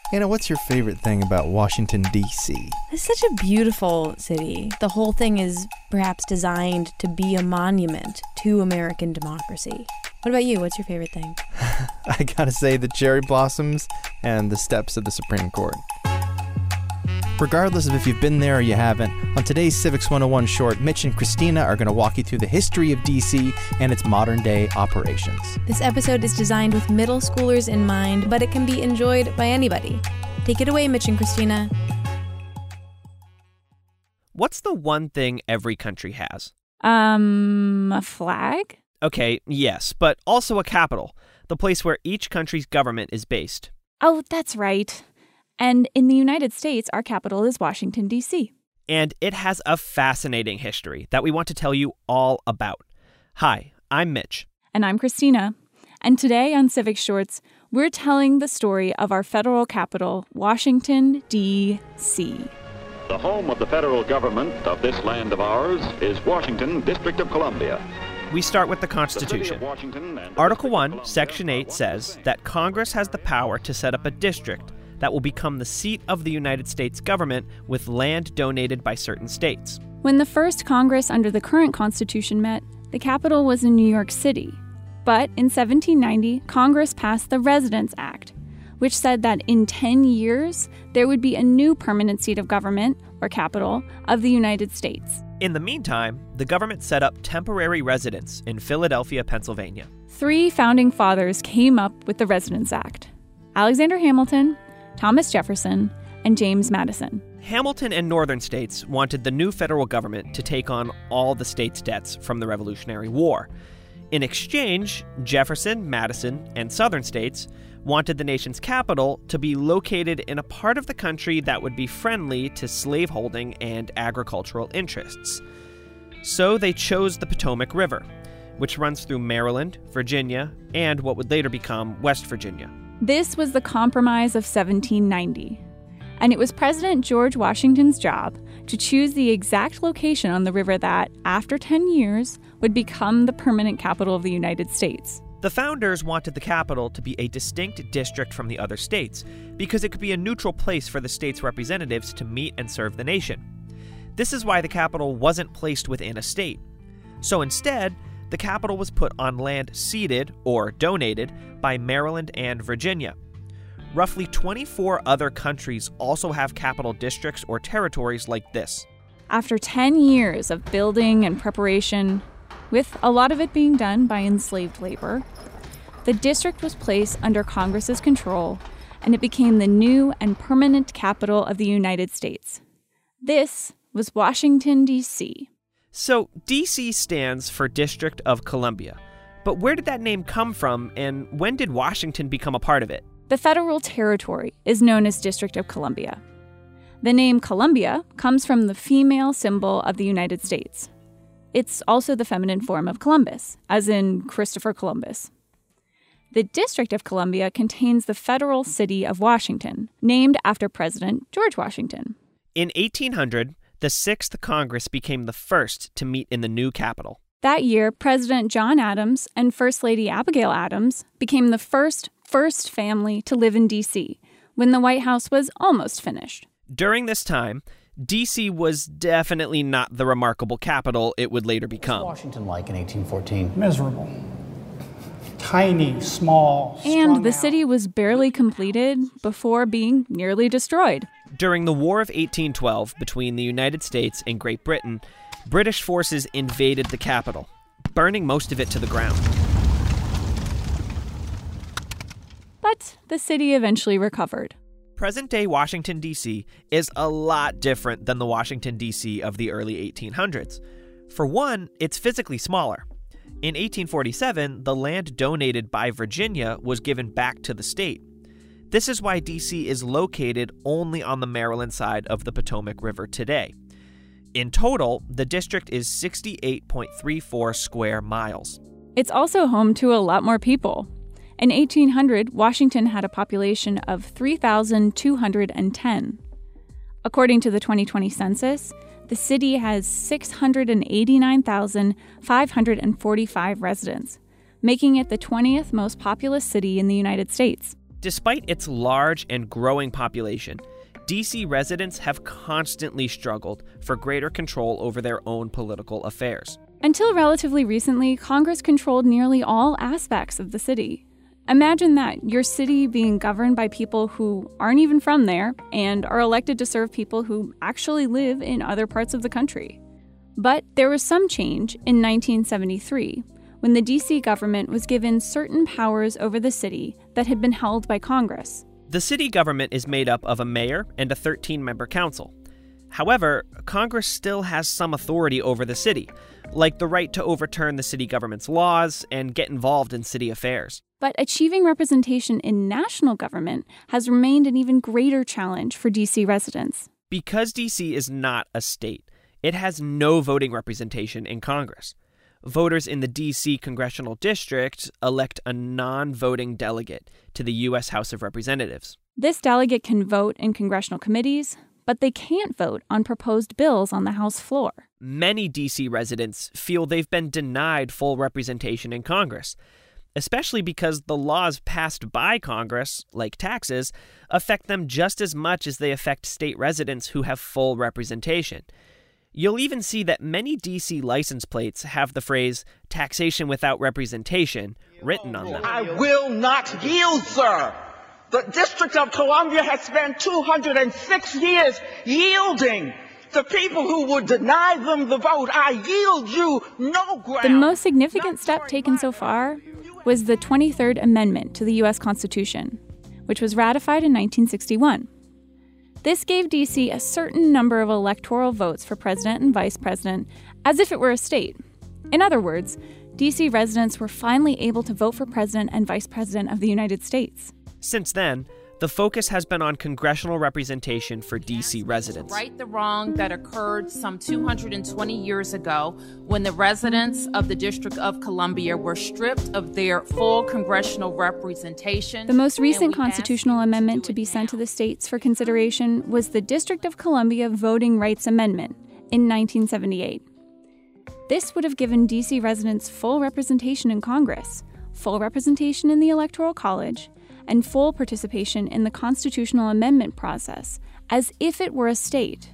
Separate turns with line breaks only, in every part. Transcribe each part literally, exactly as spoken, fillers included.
Hannah, what's your favorite thing about Washington, D C?
It's such a beautiful city. The whole thing is perhaps designed to be a monument to American democracy. What about you? What's your favorite thing?
I gotta say the cherry blossoms and the steps of the Supreme Court. Regardless of if you've been there or you haven't, on today's Civics one oh one short, Mitch and Christina are going to walk you through the history of D C and its modern-day operations.
This episode is designed with middle schoolers in mind, but it can be enjoyed by anybody. Take it away, Mitch and Christina.
What's the one thing every country has?
Um, a flag?
Okay, yes, but also a capital, the place where each country's government is based.
Oh, that's right. And in the United States, our capital is Washington, D C.
And it has a fascinating history that we want to tell you all about. Hi, I'm Mitch.
And I'm Christina. And today on Civic Shorts, we're telling the story of our federal capital, Washington, D C.
The home of the federal government of this land of ours is Washington, District of Columbia.
We start with the Constitution. Article one, Section eight says that Congress has the power to set up a district that will become the seat of the United States government with land donated by certain states.
When the first Congress under the current Constitution met, the capital was in New York City. But in seventeen ninety, Congress passed the Residence Act, which said that in ten years, there would be a new permanent seat of government, or capital, of the United States.
In the meantime, the government set up temporary residence in Philadelphia, Pennsylvania.
Three founding fathers came up with the Residence Act: Alexander Hamilton, Thomas Jefferson, and James Madison.
Hamilton and northern states wanted the new federal government to take on all the states' debts from the Revolutionary War. In exchange, Jefferson, Madison, and southern states wanted the nation's capital to be located in a part of the country that would be friendly to slaveholding and agricultural interests. So they chose the Potomac River, which runs through Maryland, Virginia, and what would later become West Virginia.
This was the Compromise of seventeen ninety, and it was President George Washington's job to choose the exact location on the river that, after ten years, would become the permanent capital of the United States.
The founders wanted the capital to be a distinct district from the other states because it could be a neutral place for the state's representatives to meet and serve the nation. This is why the capital wasn't placed within a state. So instead, the capital was put on land ceded, or donated, by Maryland and Virginia. Roughly twenty-four other countries also have capital districts or territories like this.
After ten years of building and preparation, with a lot of it being done by enslaved labor, the district was placed under Congress's control, and it became the new and permanent capital of the United States. This was Washington, D C.
So, D C stands for District of Columbia. But where did that name come from, and when did Washington become a part of it?
The federal territory is known as District of Columbia. The name Columbia comes from the female symbol of the United States. It's also the feminine form of Columbus, as in Christopher Columbus. The District of Columbia contains the federal city of Washington, named after President George Washington.
In eighteen hundred, the Sixth Congress became the first to meet in the new capital.
That year, President John Adams and First Lady Abigail Adams became the first first family to live in D C when the White House was almost finished.
During this time, D C was definitely not the remarkable capital it would later become.
What was Washington like in eighteen fourteen?
Miserable. Tiny, small,
and the city was barely completed before being nearly destroyed.
During the War of eighteen twelve between the United States and Great Britain, British forces invaded the capital, burning most of it to the ground.
But the city eventually recovered.
Present-day Washington, D C is a lot different than the Washington, D C of the early eighteen hundreds. For one, it's physically smaller. In eighteen forty-seven, the land donated by Virginia was given back to the state. This is why D C is located only on the Maryland side of the Potomac River today. In total, the district is sixty-eight point three four square miles.
It's also home to a lot more people. In eighteen hundred, Washington had a population of three thousand two hundred ten. According to the twenty twenty census, the city has six hundred eighty-nine thousand five hundred forty-five residents, making it the twentieth most populous city in the United States.
Despite its large and growing population, D C residents have constantly struggled for greater control over their own political affairs.
Until relatively recently, Congress controlled nearly all aspects of the city. Imagine that, your city being governed by people who aren't even from there and are elected to serve people who actually live in other parts of the country. But there was some change in nineteen seventy-three, when the D C government was given certain powers over the city that had been held by Congress.
The city government is made up of a mayor and a thirteen-member council. However, Congress still has some authority over the city, like the right to overturn the city government's laws and get involved in city affairs.
But achieving representation in national government has remained an even greater challenge for D C residents.
Because D C is not a state, it has no voting representation in Congress. Voters in the D C congressional district elect a non-voting delegate to the U S House of Representatives.
This delegate can vote in congressional committees, but they can't vote on proposed bills on the House floor.
Many D C residents feel they've been denied full representation in Congress, especially because the laws passed by Congress, like taxes, affect them just as much as they affect state residents who have full representation. You'll even see that many D C license plates have the phrase "taxation without representation" written on them.
I will not yield, sir. The District of Columbia has spent two hundred six years yielding to people who would deny them the vote. I yield you no ground.
The most significant step taken so far was the twenty-third Amendment to the U S Constitution, which was ratified in nineteen sixty-one. This gave D C a certain number of electoral votes for president and vice president, as if it were a state. In other words, D C residents were finally able to vote for president and vice president of the United States.
Since then, the focus has been on congressional representation for D C residents.
Right the wrong that occurred some two hundred twenty years ago when the residents of the District of Columbia were stripped of their full congressional representation.
The most recent constitutional amendment to be sent to the states for consideration was the District of Columbia Voting Rights Amendment in nineteen seventy-eight. This would have given D C residents full representation in Congress, full representation in the Electoral College, and full participation in the constitutional amendment process, as if it were a state.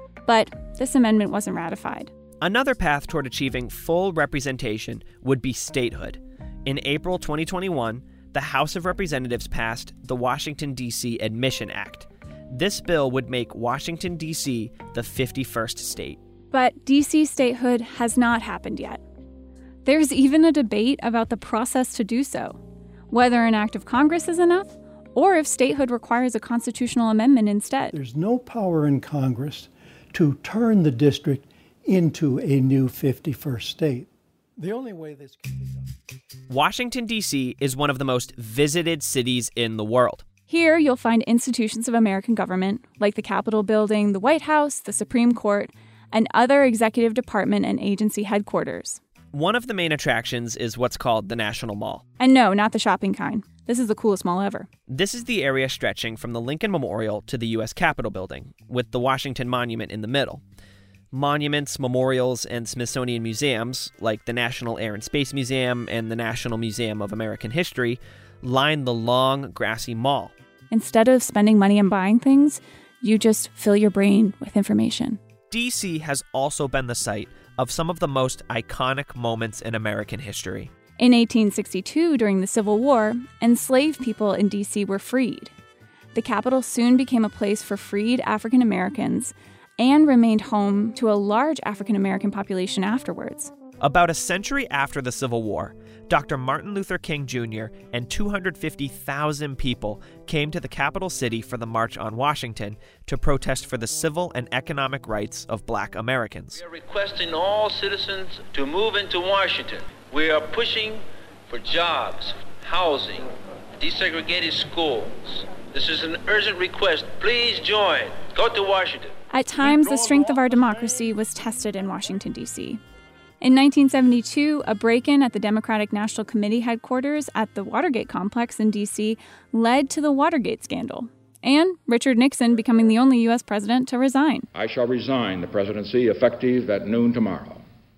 But this amendment wasn't ratified.
Another path toward achieving full representation would be statehood. In April twenty twenty-one, the House of Representatives passed the Washington, D C Admission Act. This bill would make Washington, D C the fifty-first state.
But D C statehood has not happened yet. There's even a debate about the process to do so, whether an act of Congress is enough, or if statehood requires a constitutional amendment instead.
There's no power in Congress to turn the district into a new fifty-first state. The only way this can be done.
Washington, D C is one of the most visited cities in the world.
Here you'll find institutions of American government, like the Capitol Building, the White House, the Supreme Court, and other executive department and agency headquarters.
One of the main attractions is what's called the National Mall.
And no, not the shopping kind. This is the coolest mall ever.
This is the area stretching from the Lincoln Memorial to the U S Capitol Building, with the Washington Monument in the middle. Monuments, memorials, and Smithsonian museums, like the National Air and Space Museum and the National Museum of American History, line the long, grassy mall.
Instead of spending money and buying things, you just fill your brain with information.
D C has also been the site of some of the most iconic moments in American history.
In eighteen sixty-two, during the Civil War, enslaved people in D C were freed. The Capitol soon became a place for freed African Americans and remained home to a large African American population afterwards.
About a century after the Civil War, Doctor Martin Luther King Junior and two hundred fifty thousand people came to the capital city for the March on Washington to protest for the civil and economic rights of Black Americans.
We are requesting all citizens to move into Washington. We are pushing for jobs, housing, desegregated schools. This is an urgent request. Please join. Go to Washington.
At times, the strength of our democracy was tested in Washington, D C In nineteen seventy-two, a break-in at the Democratic National Committee headquarters at the Watergate complex in D C led to the Watergate scandal, and Richard Nixon becoming the only U S president to resign.
I shall resign the presidency effective at noon tomorrow.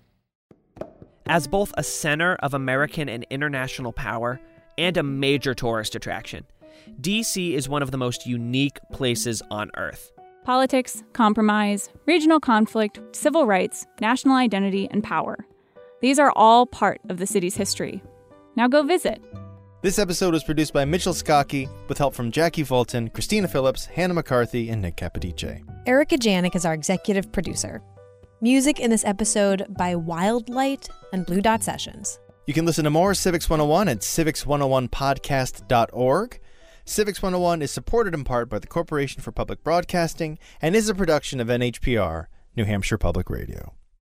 As both a center of American and international power and a major tourist attraction, D C is one of the most unique places on Earth.
Politics, compromise, regional conflict, civil rights, national identity, and power. These are all part of the city's history. Now go visit.
This episode was produced by Mitchell Skokie with help from Jackie Fulton, Christina Phillips, Hannah McCarthy, and Nick Capodice.
Erica Janik is our executive producer. Music in this episode by Wildlight and Blue Dot Sessions.
You can listen to more Civics one oh one at civics one oh one podcast dot org. Civics one oh one is supported in part by the Corporation for Public Broadcasting and is a production of N H P R, New Hampshire Public Radio.